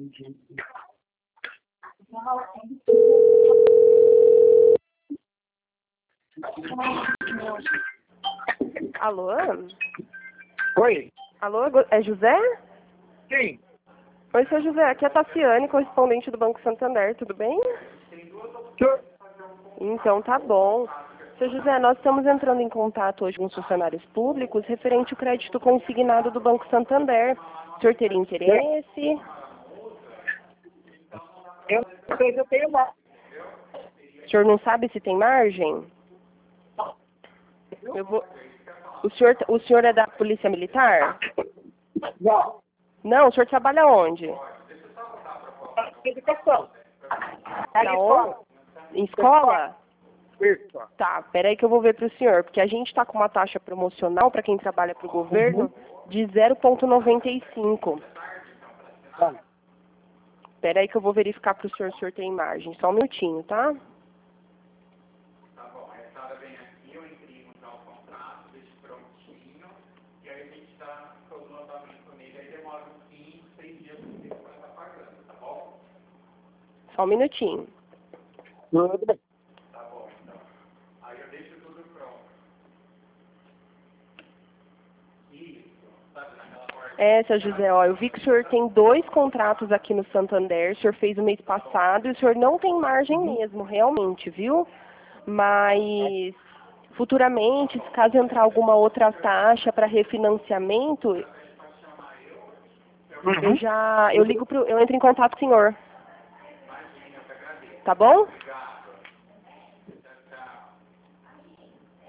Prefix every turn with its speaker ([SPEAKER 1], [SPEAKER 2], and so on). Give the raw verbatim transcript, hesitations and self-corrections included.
[SPEAKER 1] Alô?
[SPEAKER 2] Oi.
[SPEAKER 1] Alô, é José?
[SPEAKER 2] Quem?
[SPEAKER 1] Oi, seu José, aqui é a Tassiane, correspondente do Banco Santander, tudo bem?
[SPEAKER 2] Senhor?
[SPEAKER 1] Então tá bom. Seu José, nós estamos entrando em contato hoje com os funcionários públicos referente ao crédito consignado do Banco Santander. O senhor teria interesse?
[SPEAKER 2] Eu não sei se eu tenho mais.
[SPEAKER 1] O senhor não sabe se tem margem? Eu vou... O senhor, o senhor é da Polícia Militar?
[SPEAKER 2] Não.
[SPEAKER 1] Não, o senhor trabalha onde?
[SPEAKER 2] Educação.
[SPEAKER 1] Na onde? Em escola?
[SPEAKER 2] Isso.
[SPEAKER 1] Tá, peraí que eu vou ver para o senhor, porque a gente está com uma taxa promocional para quem trabalha para o governo de zero vírgula noventa e cinco.
[SPEAKER 2] Tá.
[SPEAKER 1] Peraí que eu vou verificar para o senhor se o senhor tem margem. Só um minutinho, tá?
[SPEAKER 3] Tá bom, aí a senhora vem aqui, eu imprimo já o contrato, deixo prontinho, e aí a gente dá todo o andamento nele, aí demora uns cinco, seis dias para você começar pagando, tá bom?
[SPEAKER 1] Só um minutinho.
[SPEAKER 2] Tudo bem.
[SPEAKER 3] Tá bom, então. Aí eu deixo tudo pronto. Isso, sabe, naquela porta.
[SPEAKER 1] É, seu José, ó, eu vi que o senhor tem dois contratos aqui no Santander, o senhor fez o mês passado e o senhor não tem margem mesmo, realmente, viu? Mas futuramente, se caso entrar alguma outra taxa para refinanciamento, eu já, eu ligo pro, eu entro em contato com o senhor. Tá bom?